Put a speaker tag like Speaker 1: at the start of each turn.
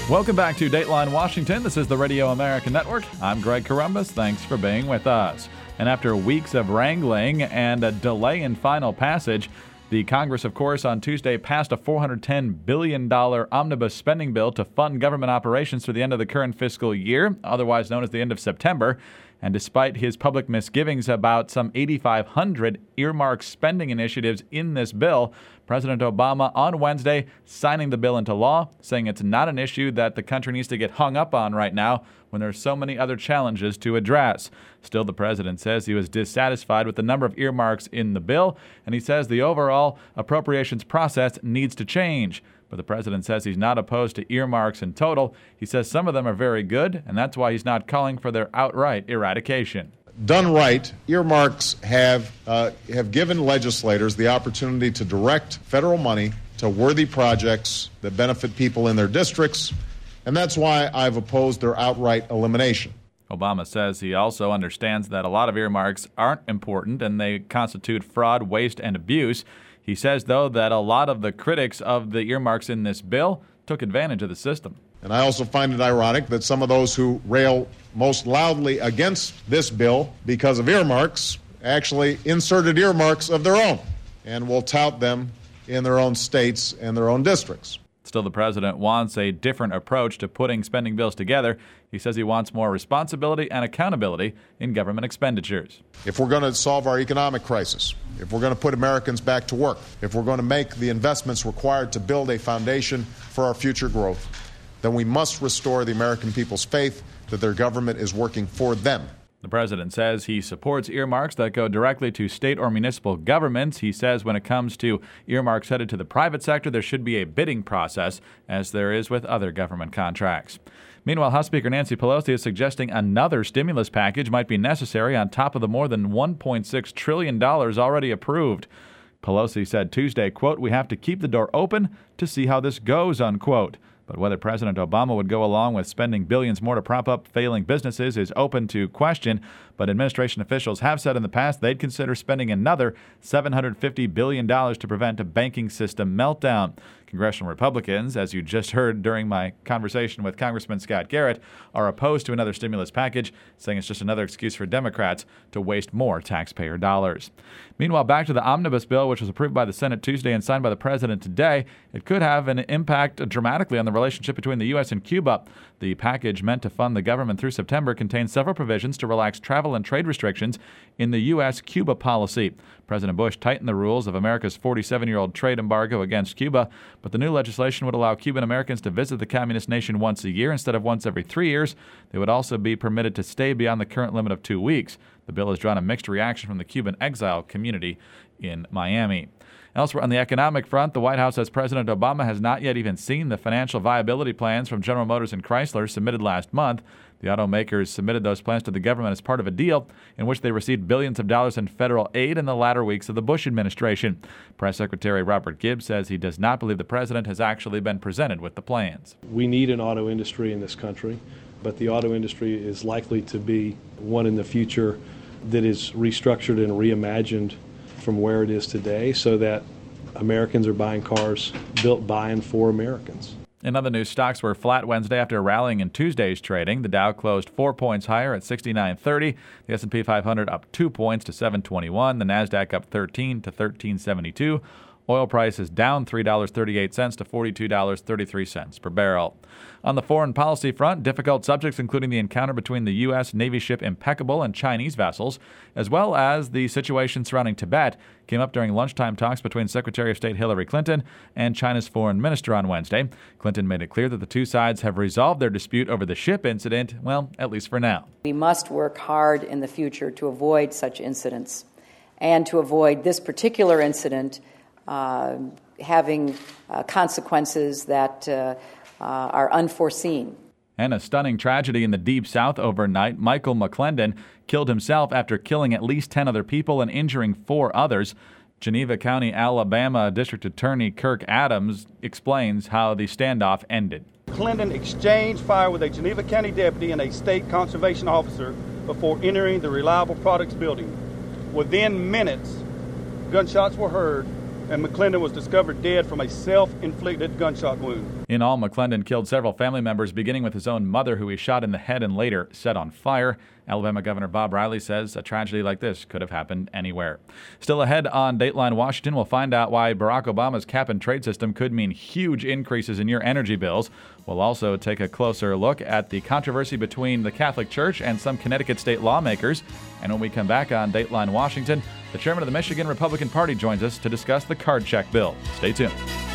Speaker 1: Welcome back to Dateline Washington. This is the Radio America Network. I'm Greg Corombos. Thanks for being with us. And after weeks of wrangling and a delay in final passage, the Congress, of course, on Tuesday passed a $410 billion omnibus spending bill to fund government operations through the end of the current fiscal year, otherwise known as the end of September. And despite his public misgivings about some 8,500 earmarked spending initiatives in this bill, President Obama on Wednesday signing the bill into law, saying it's not an issue that the country needs to get hung up on right now when there's so many other challenges to address. Still, the president says he was dissatisfied with the number of earmarks in the bill, and he says the overall appropriations process needs to change. But the president says he's not opposed to earmarks in total. He says some of them are very good, and that's why he's not calling for their outright eradication.
Speaker 2: Done right, earmarks have given legislators the opportunity to direct federal money to worthy projects that benefit people in their districts, and that's why I've opposed their outright elimination.
Speaker 1: Obama says he also understands that a lot of earmarks aren't important and they constitute fraud, waste, and abuse. He says, though, that a lot of the critics of the earmarks in this bill took advantage of the system.
Speaker 2: And I also find it ironic that some of those who rail most loudly against this bill because of earmarks actually inserted earmarks of their own and will tout them in their own states and their own districts.
Speaker 1: Still, the president wants a different approach to putting spending bills together. He says he wants more responsibility and accountability in government expenditures.
Speaker 2: If we're going to solve our economic crisis, if we're going to put Americans back to work, if we're going to make the investments required to build a foundation for our future growth, then we must restore the American people's faith that their government is working for them.
Speaker 1: The president says he supports earmarks that go directly to state or municipal governments. He says when it comes to earmarks headed to the private sector, there should be a bidding process, as there is with other government contracts. Meanwhile, House Speaker Nancy Pelosi is suggesting another stimulus package might be necessary on top of the more than $1.6 trillion already approved. Pelosi said Tuesday, quote, "We have to keep the door open to see how this goes," unquote. But whether President Obama would go along with spending billions more to prop up failing businesses is open to question. But administration officials have said in the past they'd consider spending another $750 billion to prevent a banking system meltdown. Congressional Republicans, as you just heard during my conversation with Congressman Scott Garrett, are opposed to another stimulus package, saying it's just another excuse for Democrats to waste more taxpayer dollars. Meanwhile, back to the omnibus bill, which was approved by the Senate Tuesday and signed by the president today. It could have an impact dramatically on the relationship between the U.S. and Cuba. The package meant to fund the government through September contains several provisions to relax travel and trade restrictions in the U.S.-Cuba policy. President Bush tightened the rules of America's 47-year-old trade embargo against Cuba, but the new legislation would allow Cuban Americans to visit the communist nation once a year instead of once every 3 years. They would also be permitted to stay beyond the current limit of 2 weeks. The bill has drawn a mixed reaction from the Cuban exile community in Miami. Elsewhere on the economic front, the White House says President Obama has not yet even seen the financial viability plans from General Motors and Chrysler submitted last month. The automakers submitted those plans to the government as part of a deal in which they received billions of dollars in federal aid in the latter weeks of the Bush administration. Press Secretary Robert Gibbs says he does not believe the president has actually been presented with the plans.
Speaker 3: We need an auto industry in this country, but the auto industry is likely to be one in the future that is restructured and reimagined from where it is today so that Americans are buying cars built by and for Americans.
Speaker 1: In other news, stocks were flat Wednesday after rallying in Tuesday's trading. The Dow closed 4 points higher at 69.30. The S&P 500 up 2 points to 721. The Nasdaq up 13 to 1372. Oil price is down $3.38 to $42.33 per barrel. On the foreign policy front, difficult subjects including the encounter between the U.S. Navy ship Impeccable and Chinese vessels, as well as the situation surrounding Tibet, came up during lunchtime talks between Secretary of State Hillary Clinton and China's foreign minister on Wednesday. Clinton made it clear that the two sides have resolved their dispute over the ship incident, well, at least for now.
Speaker 4: We must work hard in the future to avoid such incidents and to avoid this particular incident having consequences that are unforeseen.
Speaker 1: And a stunning tragedy in the Deep South overnight. Michael McClendon killed himself after killing at least 10 other people and injuring 4 others. Geneva County, Alabama District Attorney Kirk Adams explains how the standoff ended.
Speaker 5: McClendon exchanged fire with a Geneva County deputy and a state conservation officer before entering the Reliable Products building. Within minutes, gunshots were heard and McClendon was discovered dead from a self-inflicted gunshot wound.
Speaker 1: In all, McClendon killed several family members, beginning with his own mother, who he shot in the head and later set on fire. Alabama Governor Bob Riley says a tragedy like this could have happened anywhere. Still ahead on Dateline Washington, we'll find out why Barack Obama's cap-and-trade system could mean huge increases in your energy bills. We'll also take a closer look at the controversy between the Catholic Church and some Connecticut state lawmakers. And when we come back on Dateline Washington, the chairman of the Michigan Republican Party joins us to discuss the card check bill. Stay tuned.